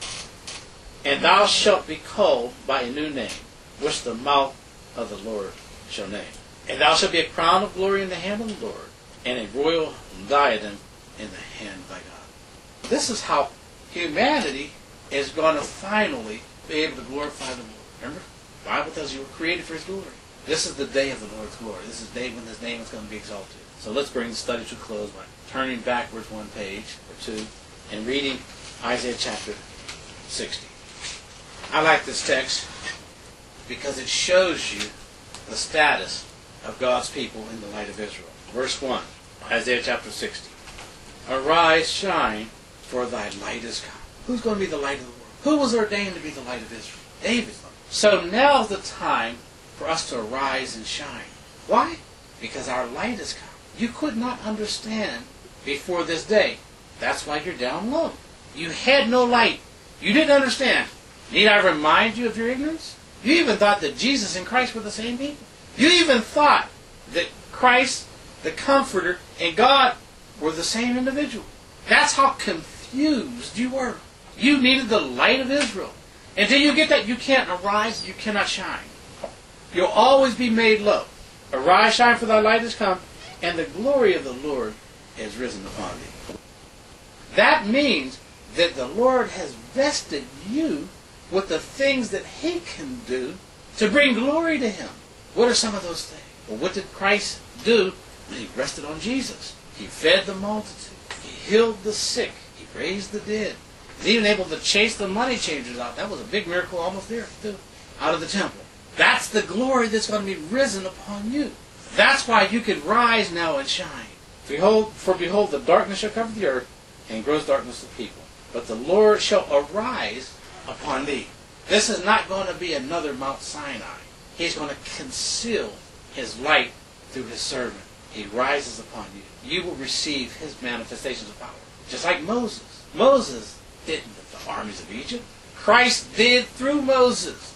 Speaker 1: And thou shalt be called by a new name, which the mouth of the Lord shall name. And thou shalt be a crown of glory in the hand of the Lord, and a royal diadem in the hand of thy God. This is how humanity is going to finally be able to glorify the Lord. Remember? The Bible tells you we're created for His glory. This is the day of the Lord's glory. This is the day when His name is going to be exalted. So let's bring the study to a close by turning backwards one page or two and reading Isaiah chapter 60. I like this text because it shows you the status of God's people in the light of Israel. Verse 1, Isaiah chapter 60. Arise, shine, for thy light is come. Who's going to be the light of the world? Who was ordained to be the light of Israel? David. So now's the time for us to arise and shine. Why? Because our light has come. You could not understand before this day. That's why you're down low. You had no light. You didn't understand. Need I remind you of your ignorance? You even thought that Jesus and Christ were the same people. You even thought that Christ, the Comforter, and God were the same individual. That's how confused you were. You needed the light of Israel. Until you get that, you can't arise, you cannot shine. You'll always be made low. Arise, shine, for thy light is come, and the glory of the Lord has risen upon thee. That means that the Lord has vested you with the things that He can do to bring glory to Him. What are some of those things? Well, what did Christ do when He rested on Jesus? He fed the multitude. He healed the sick. He raised the dead. He was even able to chase the money changers out. That was a big miracle almost there, too. Out of the temple. That's the glory that's going to be risen upon you. That's why you can rise now and shine. For behold, the darkness shall cover the earth, and gross darkness the people. But the Lord shall arise upon thee. This is not going to be another Mount Sinai. He's going to conceal His light through His servant. He rises upon you. You will receive His manifestations of power. Just like Moses. Moses didn't with the armies of Egypt. Christ did through Moses.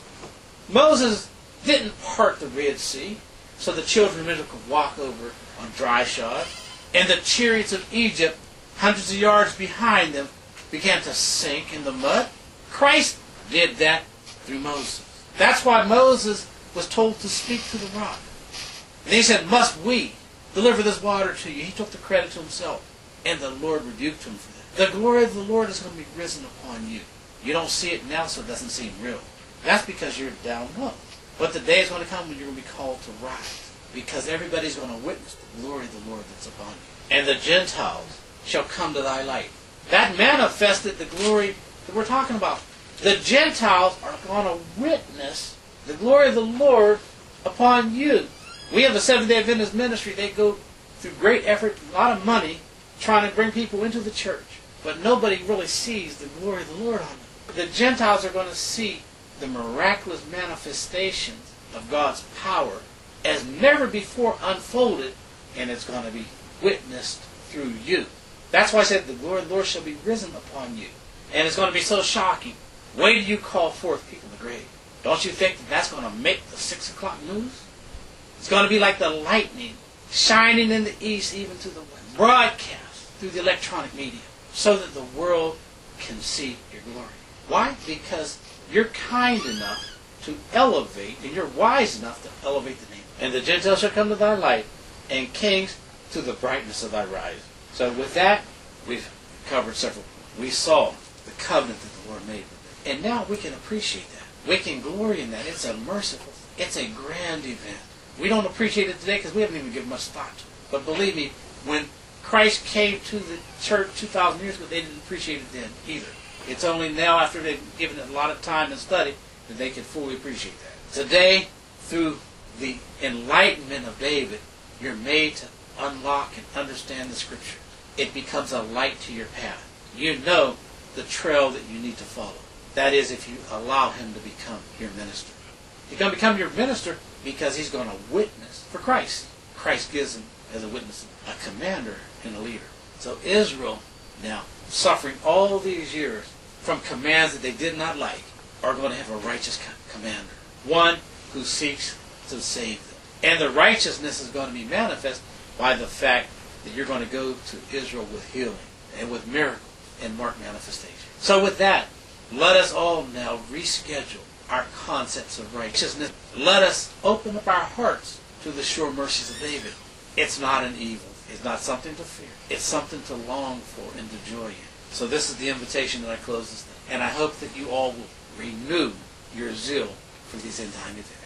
Speaker 1: Moses didn't part the Red Sea so the children of Israel could walk over on dry shod. And the chariots of Egypt, hundreds of yards behind them, began to sink in the mud. Christ did that through Moses. That's why Moses was told to speak to the rock. And he said, must we deliver this water to you? He took the credit to himself. And the Lord rebuked him for that. The glory of the Lord is going to be risen upon you. You don't see it now, so it doesn't seem real. That's because you're down low. But the day is going to come when you're going to be called to rise. Because everybody's going to witness the glory of the Lord that's upon you. And the Gentiles shall come to thy light. That manifested the glory that we're talking about. The Gentiles are going to witness the glory of the Lord upon you. We have a Seventh-day Adventist ministry. They go through great effort, a lot of money, trying to bring people into the church. But nobody really sees the glory of the Lord on them. The Gentiles are going to see the miraculous manifestations of God's power as never before unfolded, and it's going to be witnessed through you. That's why I said the glory of the Lord shall be risen upon you. And it's going to be so shocking. Wait till you call forth people in the grave. Don't you think that that's going to make the 6 o'clock news? It's going to be like the lightning shining in the east even to the west. Broadcast through the electronic media so that the world can see your glory. Why? Because you're kind enough to elevate, and you're wise enough to elevate the name. And the Gentiles shall come to thy light, and kings to the brightness of thy rising. So with that, we've covered several points. We saw the covenant that the Lord made with them. And now we can appreciate that. We can glory in that. It's a merciful, it's a grand event. We don't appreciate it today because we haven't even given much thought to it. But believe me, when Christ came to the church 2,000 years ago, they didn't appreciate it then either. It's only now, after they've given it a lot of time and study, that they can fully appreciate that. Today, through the enlightenment of David, you're made to unlock and understand the Scripture. It becomes a light to your path. You know the trail that you need to follow. That is, if you allow him to become your minister. He's going to become your minister because he's going to witness for Christ. Christ gives him, as a witness, a commander and a leader. So Israel, now, suffering all these years from commands that they did not like, are going to have a righteous commander. One who seeks to save them. And the righteousness is going to be manifest by the fact that you're going to go to Israel with healing and with miracles and marked manifestation. So with that, let us all now reschedule our concepts of righteousness. Let us open up our hearts to the sure mercies of David. It's not an evil. It's not something to fear. It's something to long for and to joy in. So this is the invitation that I close this thing. And I hope that you all will renew your zeal for these end time events.